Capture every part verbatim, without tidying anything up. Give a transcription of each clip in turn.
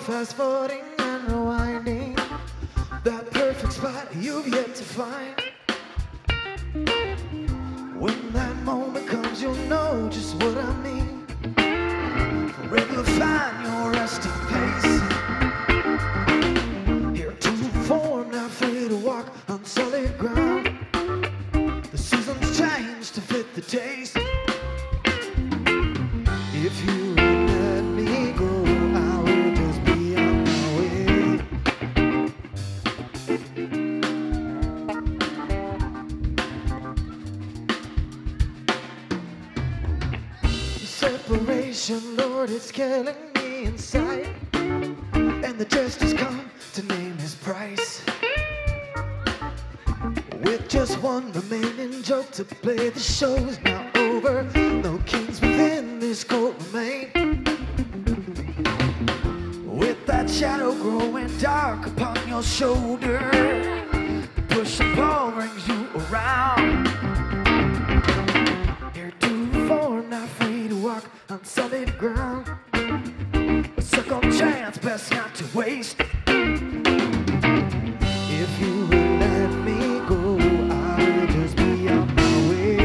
fast forwarding and rewinding that perfect spot you've yet to find. When that moment comes, you'll know just what I mean. Forever find your resting place. Here to form, not free to walk on solid ground. The seasons change to fit the taste. If you would let me go, I will just be on my way. Separation, Lord, it's killing me inside. And the justice come to name his price. With just one remaining joke to play, the show's now over. No kings within this court remain. With that shadow growing dark upon your shoulder, the push and pull brings you around. Heretofore not free to walk on solid ground. A second chance best not to waste. If you will let me go, I'll just be on my way.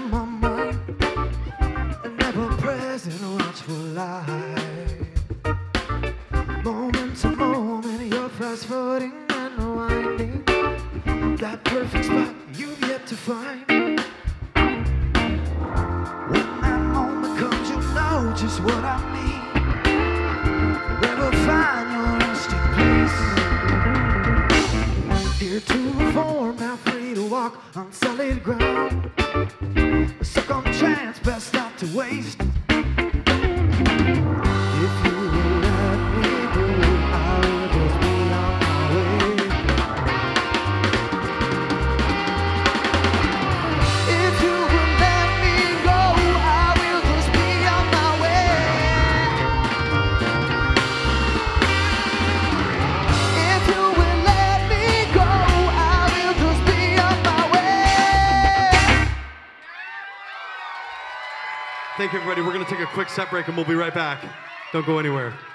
on my mind, an ever-present watchful light. Moment to moment, you're fast-forwarding and winding. That perfect spot you've yet to find. When that moment comes, you'll know just what I mean. Never find your resting place. Here to reform, now free to walk on solid ground. Suck on chance, best not to waste. If you will let me go, I will just be on my way. If you will let me go, I will just be on my way. If you will let me go, I will just be on my way. Thank you, everybody. We're going to take a quick set break and we'll be right back. Don't go anywhere.